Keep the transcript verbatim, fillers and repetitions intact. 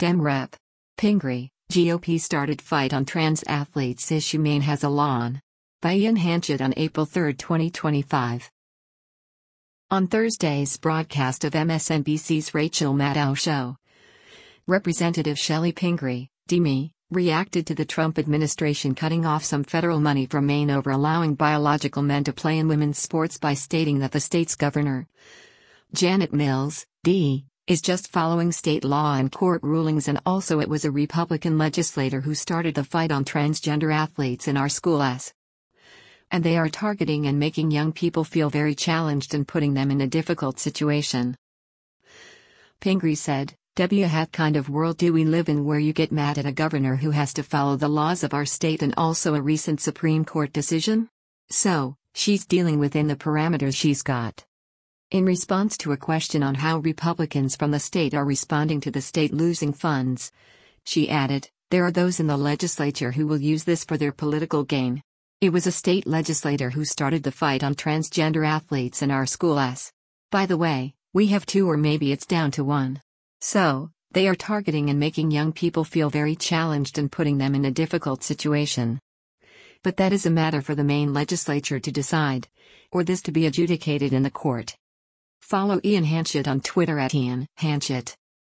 Dem Rep. Pingree, G O P started fight on trans athletes issue Maine has a law on. By Ian Hanchett on April third, twenty twenty-five. On Thursday's broadcast of M S N B C's Rachel Maddow show, Representative Shelley Pingree, D M E, reacted to the Trump administration cutting off some federal money from Maine over allowing biological men to play in women's sports by stating that the state's governor, Janet Mills, D, is just following state law and court rulings, and also it was a Republican legislator who started the fight on transgender athletes in our schools. And they are targeting and making young people feel very challenged and putting them in a difficult situation. Pingree said, "W what kind of world do we live in where you get mad at a governor who has to follow the laws of our state and also a recent Supreme Court decision? So, she's dealing within the parameters she's got." In response to a question on how Republicans from the state are responding to the state losing funds, she added, "There are those in the legislature who will use this for their political gain. It was a state legislator who started the fight on transgender athletes in our schools. By the way, we have two, or maybe it's down to one. So, they are targeting and making young people feel very challenged and putting them in a difficult situation. But that is a matter for the Maine legislature to decide, or this to be adjudicated in the court." Follow Ian Hanchett on Twitter at Ian Hanchett.